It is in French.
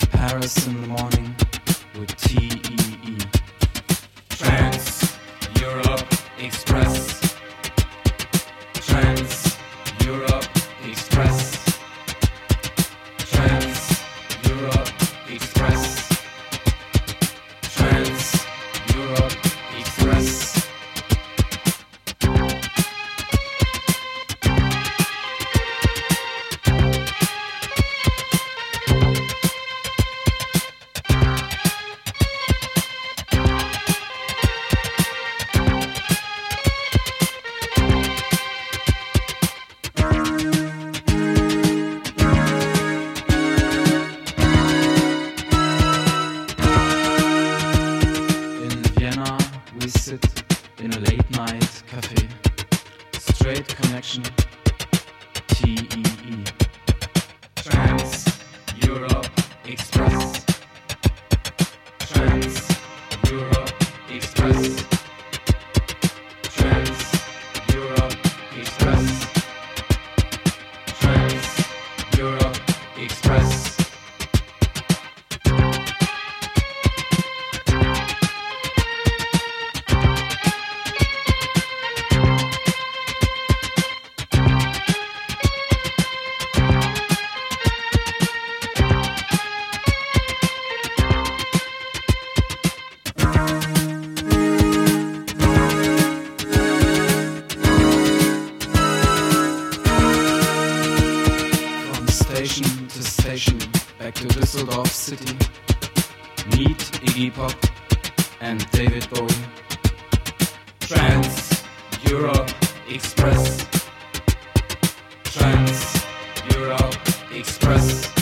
Paris in the morning with TEE. Trans Europe Express. Trans Europe Express. Trans Europe Express. Trans Europe Express. We sit in a late night cafe. Straight connection. TEE. Trans Europe Express. Trans Europe Express. Trans Europe Express. Trans Europe Express. Station to station, back to Düsseldorf city. Meet Iggy Pop and David Bowie. Trans Europe Express. Trans Europe Express.